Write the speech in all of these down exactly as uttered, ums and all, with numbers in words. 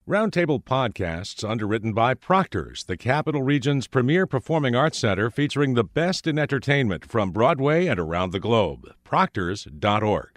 Roundtable Podcasts, underwritten by Proctor's, the Capital Region's premier performing arts center featuring the best in entertainment from Broadway and around the globe. Proctors dot org.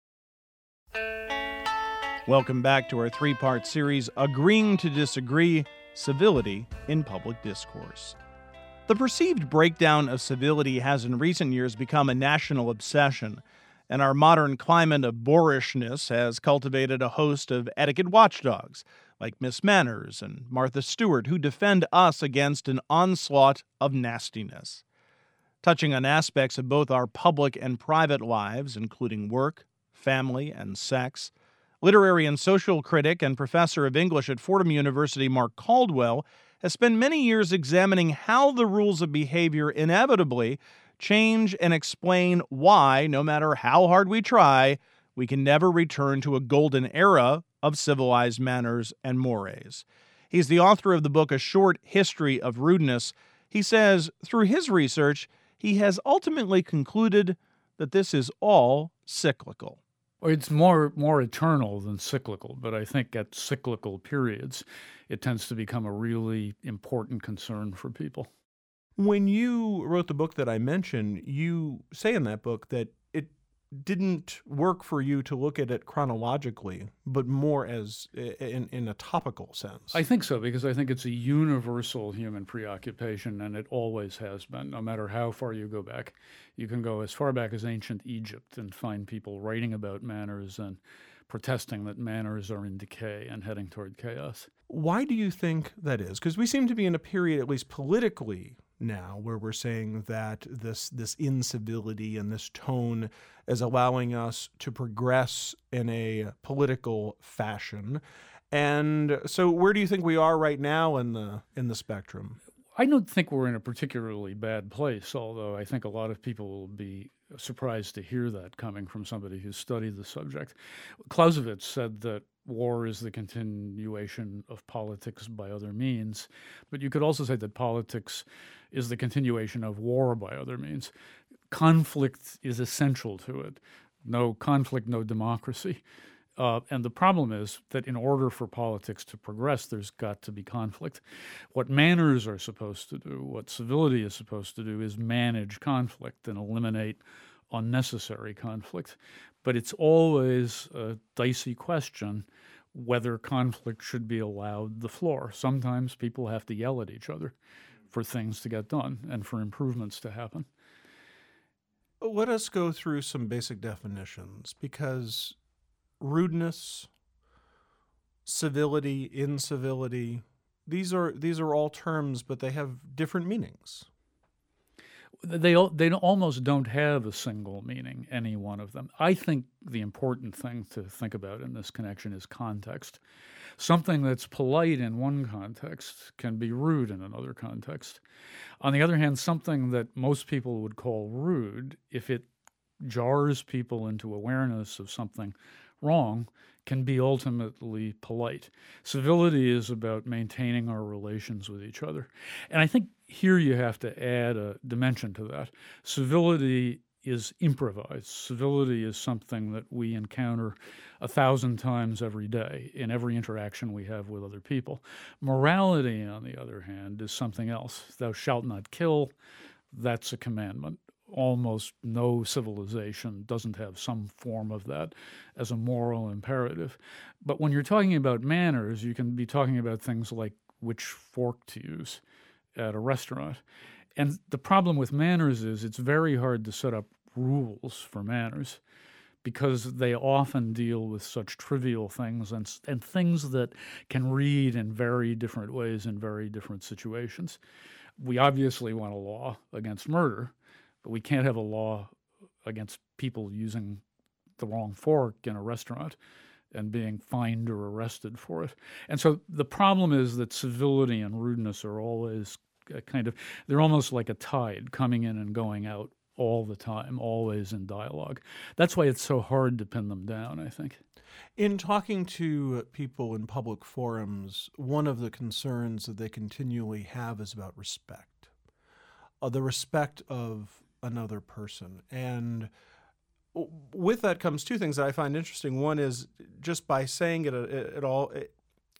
Welcome back to our three-part series, Agreeing to Disagree, Civility in Public Discourse. The perceived breakdown of civility has in recent years become a national obsession, and our modern climate of boorishness has cultivated a host of etiquette watchdogs, like Miss Manners and Martha Stewart, who defend us against an onslaught of nastiness. Touching on aspects of both our public and private lives, including work, family, and sex, literary and social critic and professor of English at Fordham University Mark Caldwell has spent many years examining how the rules of behavior inevitably change and explain why, no matter how hard we try, we can never return to a golden era of civilized manners and mores. He's the author of the book A Short History of Rudeness. He says, through his research, he has ultimately concluded that this is all cyclical. It's more more eternal than cyclical, but I think at cyclical periods, it tends to become a really important concern for people. When you wrote the book that I mentioned, you say in that book that it didn't work for you to look at it chronologically, but more as in, in a topical sense. I think so, because I think it's a universal human preoccupation, and it always has been, no matter how far you go back. You can go as far back as ancient Egypt and find people writing about manners and protesting that manners are in decay and heading toward chaos. Why do you think that is? Because we seem to be in a period, at least politically now, where we're saying that this this incivility and this tone is allowing us to progress in a political fashion. And so where do you think we are right now in the in the spectrum? I don't think we're in a particularly bad place, although I think a lot of people will be surprised to hear that coming from somebody who's studied the subject. Clausewitz said that war is the continuation of politics by other means, but you could also say that politics is the continuation of war by other means. Conflict is essential to it. No conflict, no democracy. Uh, and the problem is that in order for politics to progress, there's got to be conflict. What manners are supposed to do, what civility is supposed to do, is manage conflict and eliminate unnecessary conflict. But it's always a dicey question whether conflict should be allowed the floor. Sometimes people have to yell at each other for things to get done and for improvements to happen. Let us go through some basic definitions, because rudeness, civility, incivility, these are these are all terms, but they have different meanings. They they almost don't have a single meaning, any one of them. I think the important thing to think about in this connection is context. Something that's polite in one context can be rude in another context. On the other hand, something that most people would call rude, if it jars people into awareness of something wrong, can be ultimately polite. Civility is about maintaining our relations with each other. And I think here you have to add a dimension to that. Civility is improvised. Civility is something that we encounter a thousand times every day in every interaction we have with other people. Morality, on the other hand, is something else. Thou shalt not kill, that's a commandment. Almost no civilization doesn't have some form of that as a moral imperative. But when you're talking about manners, you can be talking about things like which fork to use at a restaurant. And the problem with manners is it's very hard to set up rules for manners because they often deal with such trivial things and, and things that can read in very different ways in very different situations. We obviously want a law against murder, but we can't have a law against people using the wrong fork in a restaurant and being fined or arrested for it. And so the problem is that civility and rudeness are always kind of, they're almost like a tide coming in and going out all the time, always in dialogue. That's why it's so hard to pin them down, I think. In talking to people in public forums, one of the concerns that they continually have is about respect, uh, the respect of another person. And with that comes two things that I find interesting. One is just by saying it at all, it,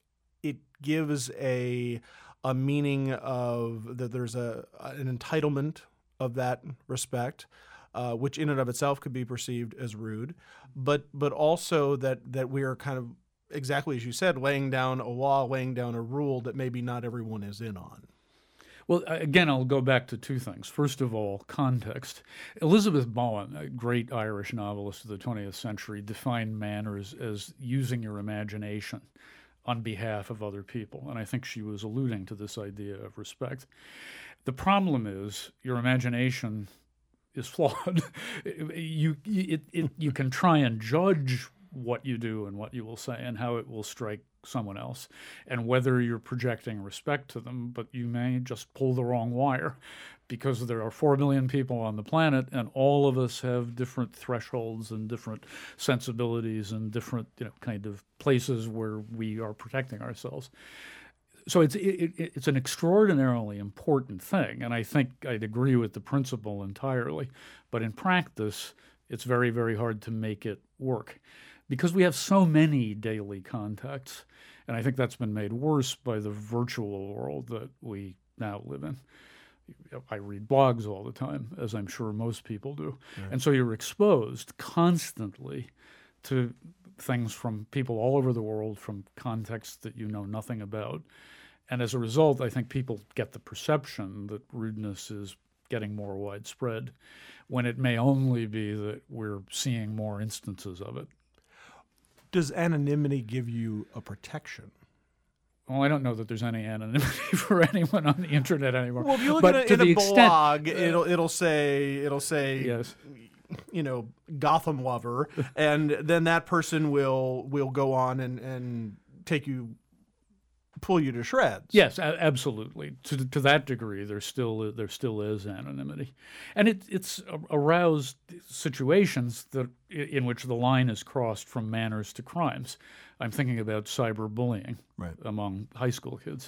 it gives a a meaning of that there's a an entitlement of that respect, uh, which in and of itself could be perceived as rude, but but also that that we are kind of, exactly as you said, laying down a law, laying down a rule that maybe not everyone is in on. Well, again, I'll go back to two things. First of all, context. Elizabeth Bowen, a great Irish novelist of the twentieth century, defined manners as using your imagination on behalf of other people. And I think she was alluding to this idea of respect. The problem is your imagination is flawed. you, it, it, you can try and judge what you do and what you will say and how it will strike someone else and whether you're projecting respect to them, but you may just pull the wrong wire because there are four million people on the planet and all of us have different thresholds and different sensibilities and different, you know, kind of places where we are protecting ourselves. So it's it, it, it's an extraordinarily important thing, and I think I'd agree with the principle entirely, but in practice, it's very, very hard to make it work. Because we have so many daily contacts, and I think that's been made worse by the virtual world that we now live in. I read blogs all the time, as I'm sure most people do. Right. And so you're exposed constantly to things from people all over the world, from contexts that you know nothing about. And as a result, I think people get the perception that rudeness is getting more widespread, when it may only be that we're seeing more instances of it. Does anonymity give you a protection? Well, I don't know that there's any anonymity for anyone on the internet anymore. Well, if you look but at to it in the a extent, blog, uh, it'll it'll say it'll say yes. you know, Gotham lover, and then that person will will go on and, and take you, pull you to shreds. Yes, a- absolutely. To to that degree, there still there still is anonymity, and it it's aroused situations that in which the line is crossed from manners to crimes. I'm thinking about cyberbullying right. among high school kids.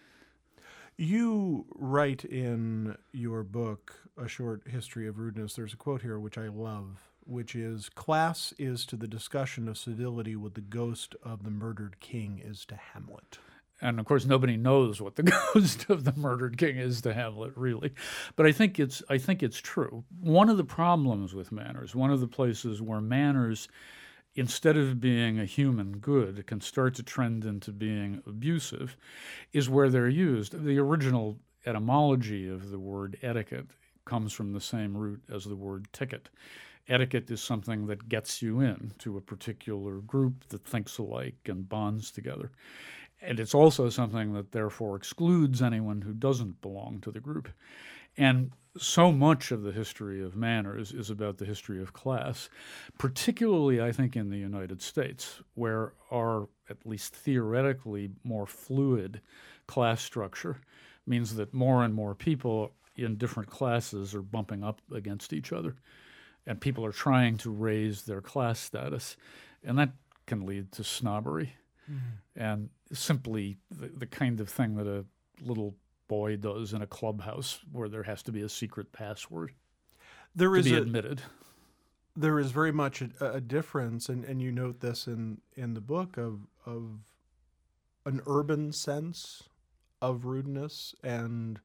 You write in your book, A Short History of Rudeness, there's a quote here which I love, which is, "Class is to the discussion of civility what the ghost of the murdered king is to Hamlet." And of course, nobody knows what the ghost of the murdered king is to Hamlet, really. But I think it's I think it's true. One of the problems with manners, one of the places where manners, instead of being a human good, can start to trend into being abusive, is where they're used. The original etymology of the word etiquette comes from the same root as the word ticket. Etiquette is something that gets you in to a particular group that thinks alike and bonds together. And it's also something that therefore excludes anyone who doesn't belong to the group. And so much of the history of manners is about the history of class, particularly, I think, in the United States, where our, at least theoretically, more fluid class structure means that more and more people in different classes are bumping up against each other, and people are trying to raise their class status, and that can lead to snobbery. Mm-hmm. And simply the, the kind of thing that a little boy does in a clubhouse where there has to be a secret password there to is be a, admitted. There is very much a, a difference, and, and you note this in, in the book, of of an urban sense of rudeness, and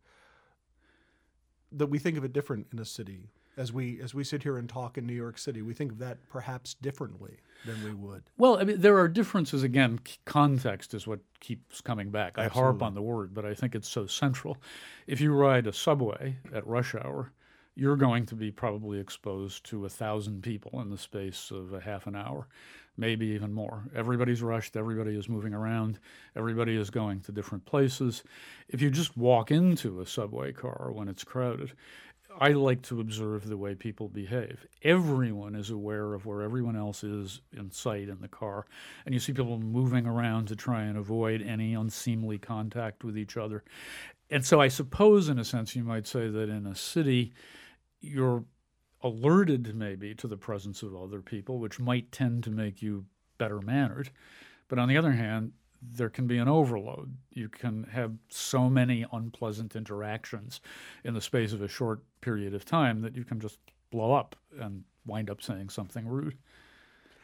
that we think of it different in a city. As we as we sit here and talk in New York City, we think of that perhaps differently than we would. Well, I mean, there are differences. Again, c- context is what keeps coming back. I Absolutely. harp on the word, but I think it's so central. If you ride a subway at rush hour, you're going to be probably exposed to a thousand people in the space of a half an hour, maybe even more. Everybody's rushed. Everybody is moving around. Everybody is going to different places. If you just walk into a subway car when it's crowded, I like to observe the way people behave. Everyone is aware of where everyone else is in sight in the car, and you see people moving around to try and avoid any unseemly contact with each other. And so I suppose, in a sense, you might say that in a city, you're alerted maybe to the presence of other people, which might tend to make you better mannered. But on the other hand, there can be an overload. You can have so many unpleasant interactions in the space of a short period of time that you can just blow up and wind up saying something rude.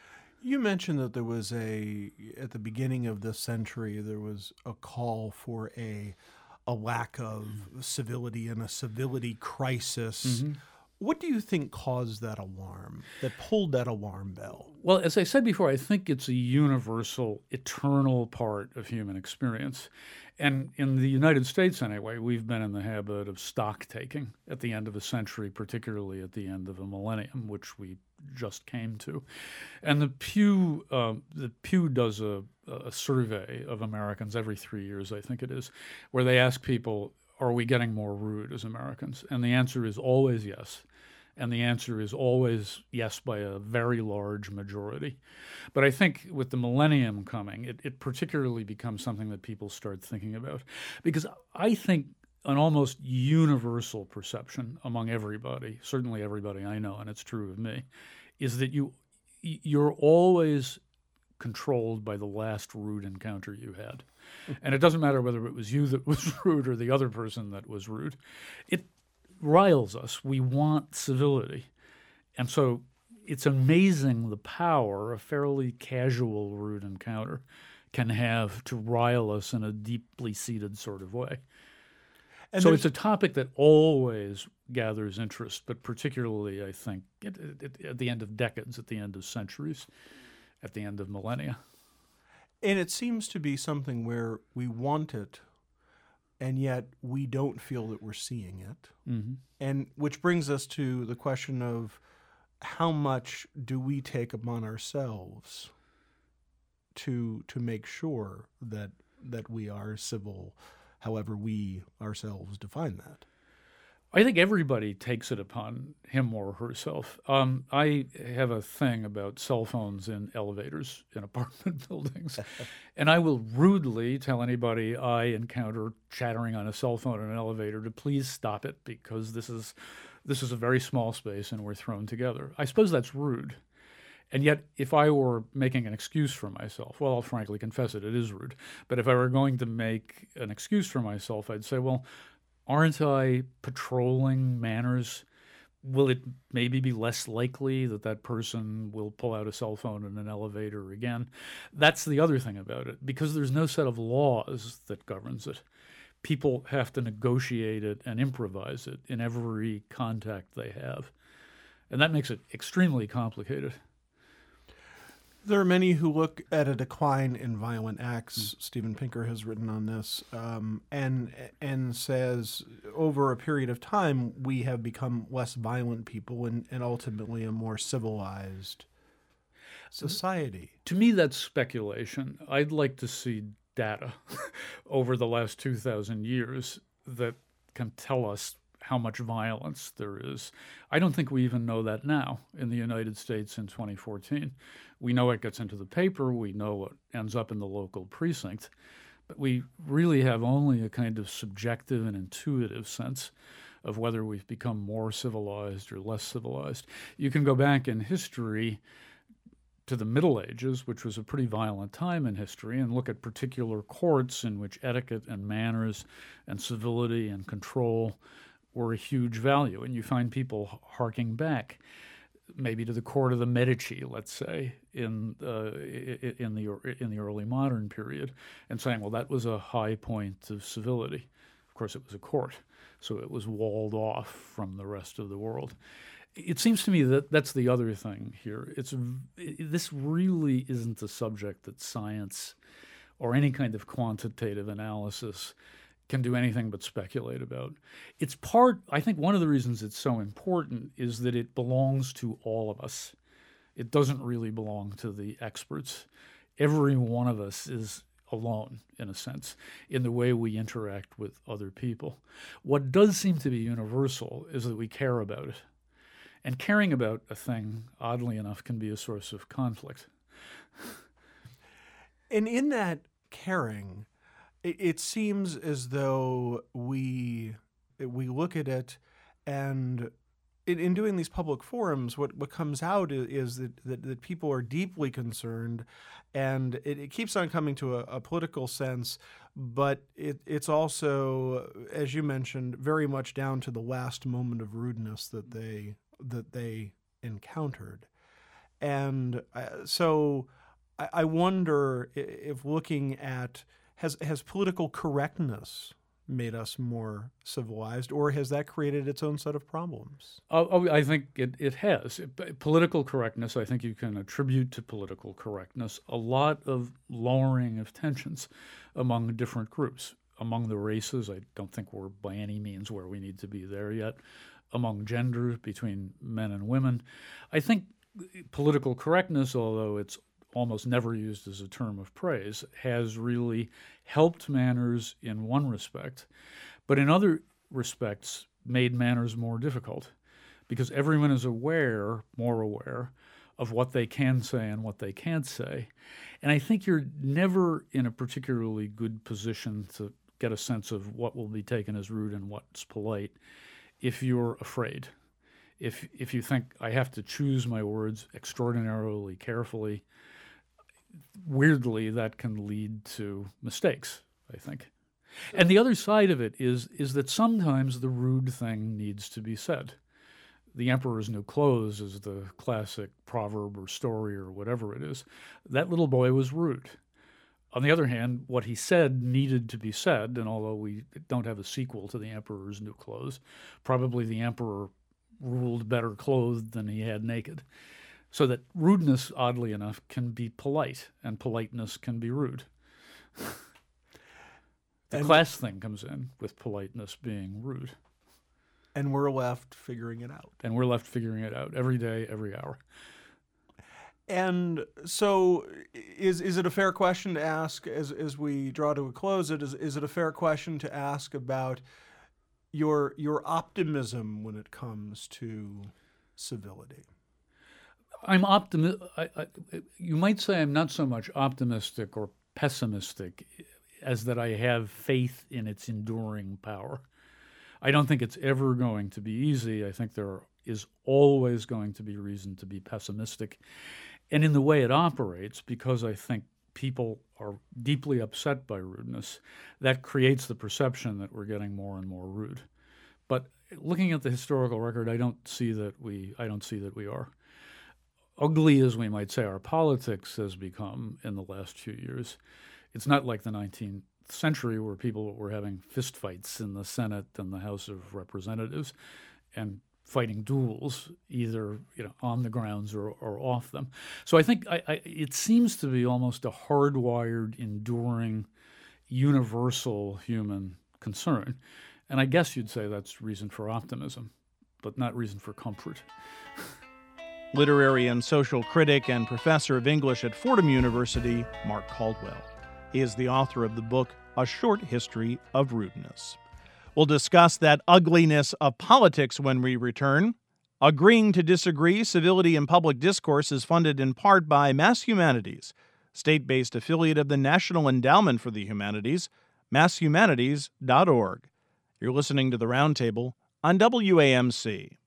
You mentioned that there was a, at the beginning of this century, there was a call for a, a lack of civility and a civility crisis. Mm-hmm. What do you think caused that alarm, that pulled that alarm bell? Well, as I said before, I think it's a universal, eternal part of human experience. And in the United States, anyway, we've been in the habit of stock taking at the end of a century, particularly at the end of a millennium, which we just came to. And the Pew, uh, the Pew does a, a survey of Americans every three years, I think it is, where they ask people, are we getting more rude as Americans? And the answer is always yes. And the answer is always yes by a very large majority. But I think with the millennium coming, it, it particularly becomes something that people start thinking about. Because I think an almost universal perception among everybody, certainly everybody I know, and it's true of me, is that you, you're always controlled by the last rude encounter you had. And it doesn't matter whether it was you that was rude or the other person that was rude. It riles us. We want civility. And so it's amazing the power a fairly casual rude encounter can have to rile us in a deeply seated sort of way. And so it's a topic that always gathers interest, but particularly, I think, at, at, at the end of decades, at the end of centuries, at the end of millennia. And it seems to be something where we want it, and yet we don't feel that we're seeing it. Mm-hmm. And which brings us to the question of how much do we take upon ourselves to to make sure that that we are civil, however we ourselves define that? I think everybody takes it upon him or herself. Um, I have a thing about cell phones in elevators in apartment buildings, and I will rudely tell anybody I encounter chattering on a cell phone in an elevator to please stop it because this is this is a very small space and we're thrown together. I suppose that's rude. And yet, if I were making an excuse for myself, well, I'll frankly confess it, it is rude. But if I were going to make an excuse for myself, I'd say, well, aren't I patrolling manners? Will it maybe be less likely that that person will pull out a cell phone in an elevator again? That's the other thing about it. Because there's no set of laws that governs it. People have to negotiate it and improvise it in every contact they have. And that makes it extremely complicated. There are many who look at a decline in violent acts. Mm. Steven Pinker has written on this, um, and and says over a period of time we have become less violent people and, and ultimately a more civilized society. To me, that's speculation. I'd like to see data over the last two thousand years that can tell us how much violence there is. I don't think we even know that now in the United States in twenty fourteen. We know it gets into the paper. We know what ends up in the local precinct. But we really have only a kind of subjective and intuitive sense of whether we've become more civilized or less civilized. You can go back in history to the Middle Ages, which was a pretty violent time in history, and look at particular courts in which etiquette and manners and civility and control were a huge value. And you find people harking back, maybe to the court of the Medici, let's say, in uh, in the in the early modern period, and saying, well, that was a high point of civility. Of course, it was a court, so it was walled off from the rest of the world. It seems to me that that's the other thing here. It's it, this really isn't a subject that science or any kind of quantitative analysis can do anything but speculate about. It's part, I think one of the reasons it's so important is that it belongs to all of us. It doesn't really belong to the experts. Every one of us is alone, in a sense, in the way we interact with other people. What does seem to be universal is that we care about it. And caring about a thing, oddly enough, can be a source of conflict. And in that caring, it seems as though we we look at it, and in, in doing these public forums, what, what comes out is, is that, that, that people are deeply concerned, and it, it keeps on coming to a, a political sense, but it, it's also, as you mentioned, very much down to the last moment of rudeness that they that they encountered. And uh, so I, I wonder if looking at, has, has political correctness made us more civilized, or has that created its own set of problems? Oh, oh, I think it, it has. It, political correctness, I think you can attribute to political correctness a lot of lowering of tensions among different groups. Among the races, I don't think we're by any means where we need to be there yet. Among genders, between men and women. I think political correctness, although it's almost never used as a term of praise, has really helped manners in one respect, but in other respects made manners more difficult because everyone is aware, more aware, of what they can say and what they can't say. And I think you're never in a particularly good position to get a sense of what will be taken as rude and what's polite if you're afraid. If if you think, I have to choose my words extraordinarily carefully, weirdly, that can lead to mistakes, I think. And the other side of it is is that sometimes the rude thing needs to be said. The emperor's new clothes is the classic proverb or story or whatever it is. That little boy was rude. On the other hand, what he said needed to be said, and although we don't have a sequel to the emperor's new clothes, probably the emperor ruled better clothed than he had naked. So that rudeness, oddly enough, can be polite, and politeness can be rude. The and, class thing comes in with politeness being rude. And we're left figuring it out. And we're left figuring it out every day, every hour. And so is is it a fair question to ask, as as we draw to a close, it, is, is it a fair question to ask about your your optimism when it comes to civility? I'm optimistic. You might say I'm not so much optimistic or pessimistic as that I have faith in its enduring power. I don't think it's ever going to be easy. I think there is always going to be reason to be pessimistic. And in the way it operates, because I think people are deeply upset by rudeness, that creates the perception that we're getting more and more rude. But looking at the historical record, I don't see that we I don't see that we are. Ugly as we might say our politics has become in the last few years, it's not like the nineteenth century where people were having fistfights in the Senate and the House of Representatives and fighting duels, either you know on the grounds or, or off them. So I think I, I, it seems to be almost a hardwired, enduring, universal human concern. And I guess you'd say that's reason for optimism, but not reason for comfort. Literary and social critic and professor of English at Fordham University, Mark Caldwell. He is the author of the book, A Short History of Rudeness. We'll discuss that ugliness of politics when we return. Agreeing to Disagree, Civility in Public Discourse is funded in part by Mass Humanities, state-based affiliate of the National Endowment for the Humanities, mass humanities dot org. You're listening to The Roundtable on W A M C.